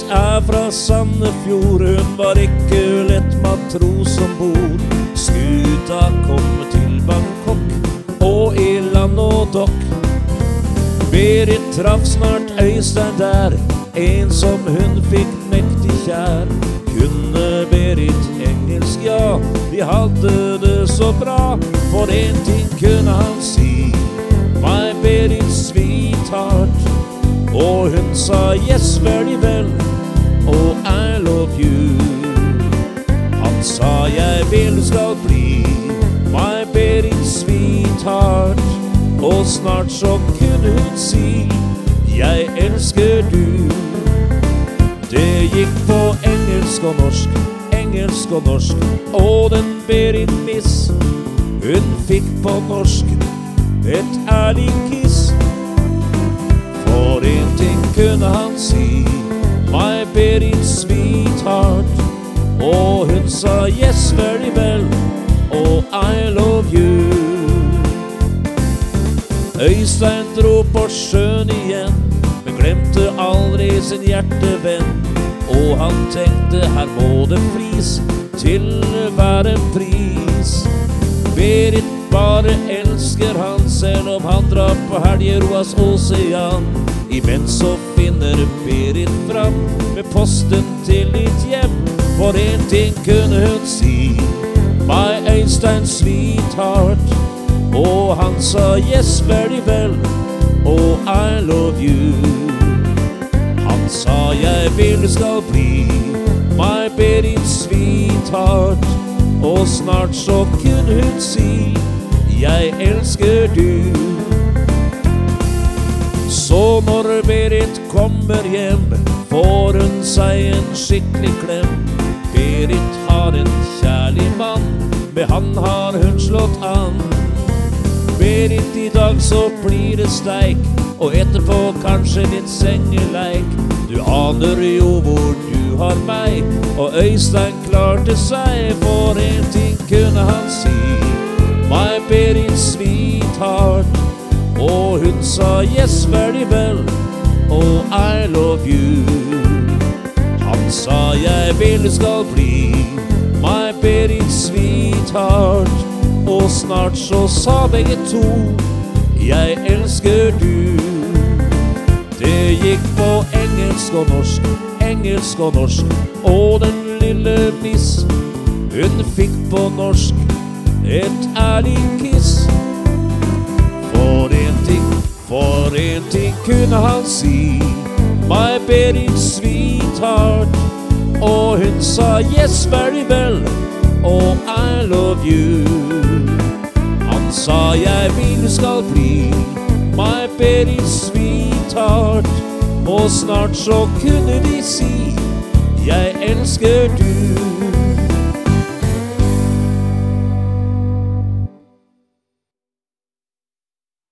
fra Sandefjord, hun var ikke lett matros ombord. Skuta kom til Bangkok og i land og dokk. Berit traff snart Øystein der, en som hun fikk mektig kjær. Kunne Berit engelsk, ja, de hadde det så bra. For en ting kunne han si, my Berit sweetheart. Og hun sa yes very well, og I love you. Han sa jeg vil skal bli my Berit sweetheart. Og snart så kunne hun si jeg elsker du. Det gikk på engelsk og norsk, engelsk og norsk. Og den Berit Miss, hun fikk på norsk et ærlig kiss. For en ting kunne han si, my Berit sweetheart. Og hun sa yes very well, og I love you. Øystein dro på sjøen igjen, men glemte aldri sin hjertevenn. Og han tenkte her må det fris til hver en pris. Berit bare elsker han selv om han drar på Helgeroas osean. Imens så finner Berit fram med posten til ditt hjem. For en ting kunne hun si, my Øystein sweetheart. Og han sa yes very well, og I love you. Han sa jeg vil skal bli my Berit sweetheart. Og snart så kunne hun si jeg elsker du. Så når Berit kommer hjem, får hun seg en skikkelig klem. Berit har en kjærlig mann, med han har hun slått an. Berit, i dag så blir det steik, og etterpå kanskje litt sengeleik. Du aner jo hvor du har meg, og Øystein klarte seg. For en ting kunne han si, my Berit sweetheart. Og hun sa yes very well, og I love you. Han sa jeg vil skal bli my Berit sweetheart. Og snart så sa begge to jeg elsker du. Det gikk på engelsk og norsk, engelsk og norsk. Og den lille Miss, hun fikk på norsk et ærlig kiss. For en ting kunne han si, my Berit sweetheart. Og hun sa yes very well, og I love you. Han sa jeg vil skal bli my Berit sweetheart. Og snart så kunne de si jeg elsker du.